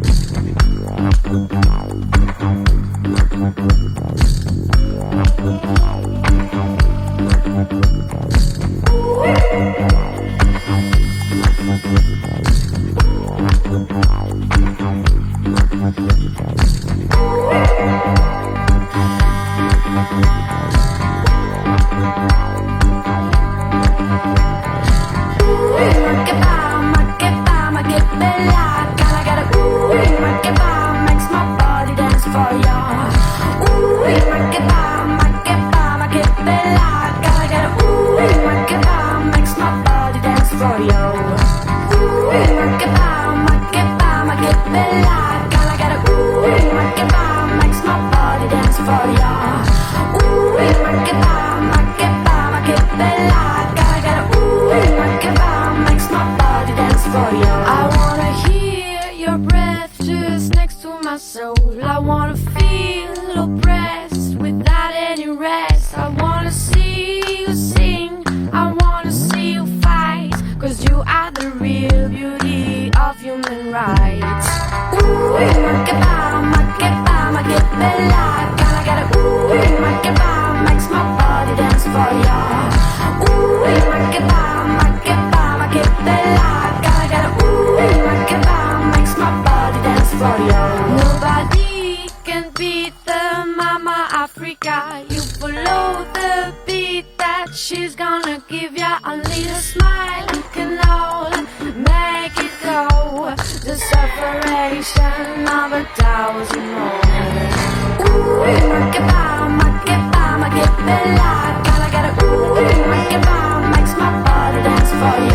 I wanna feel oppressed without any rest. I wanna see you sing, I wanna see you fight, 'cause you are the real beauty of human rights. Ooh, ma che bella, gotta get it. Ooh, ma makes my body dance for ya. Ooh, ma che bella, gotta get it. Ooh, ma makes my body dance for ya. Nobody can beat the Mama Africa. You follow the beat that she's gonna give ya. Only a smile can all make it go. The separation of 1,000 more. Ooh, ma che bella, gotta get it. Ooh, ma makes my body dance for you.